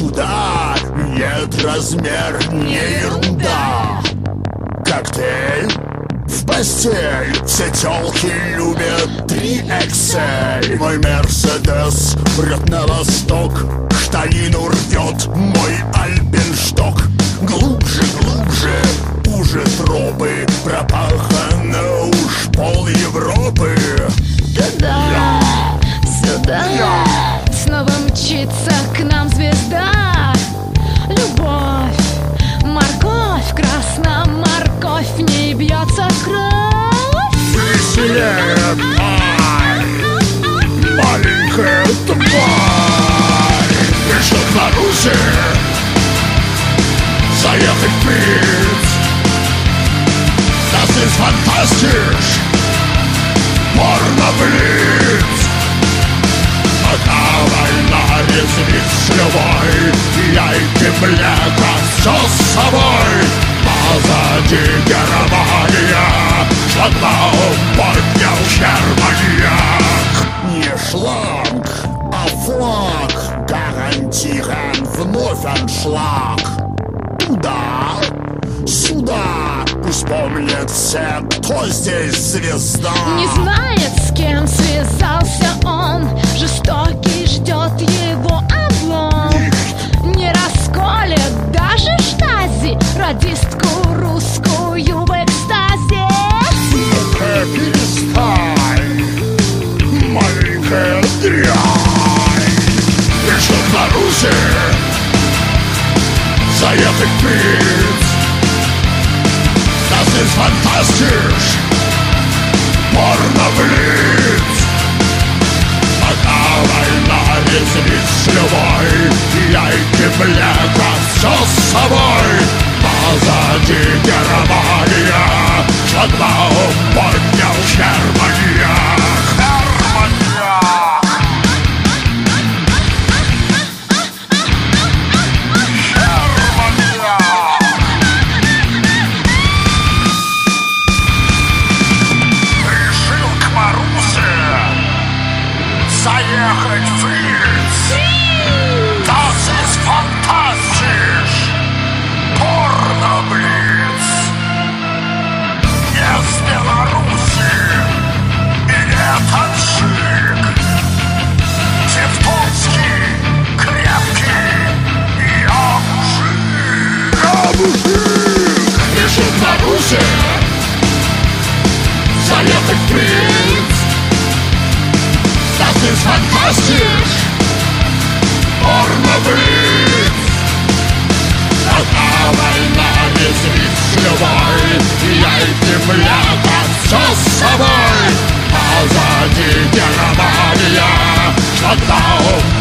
Сюда нет, размер не ерунда. Коктейль в постель, все тёлки любят 3XL. Мой Мерседес прет на восток, штанину рвет мой Альпеншток. Глубже, глубже, уже тропы, пропахано уж пол Европы. Туда, сюда, снова мчится к нам звезда. Любовь, морковь, красная морковь, в ней бьется кровь. Веселее, ай, маленькая тварь. Пришел к Марусе заехать пить. Das ist fantastisch, Порно-блиц. Пока война резвит с любой, яйки млека, все с собой. Позади Германия, шлагбаум поднял Германьяк. Не шланг, а флаг, гарантирован вновь аншлаг. Туда, сюда, пусть помнят все, кто здесь звезда. Не знает, с кем связался он, жестокий ждет его облом. Не расколет даже штази радистку русскую в экстазе. Ну-ка перестань, маленькая дрянь. Пришел к Марусе заехать пить. Das ist fantastisch, Порно-блиц. Пока война резвит с любой, яйки млека, все с собой. Позади Германия, шлагбаум поднял Германьяк. Заехать в Лидс. Das ist fantastisch, Порно-блиц. Не с Беларуси и не таджик. Тевтонский, крепкий, я мужик. Я мужик. Решил в Беларуси заехать в Лидс. Das ist fantastisch, Порно-блиц. Пока война резвит с любой, яйки млека, все с собой. Позади Германия, шлагбаум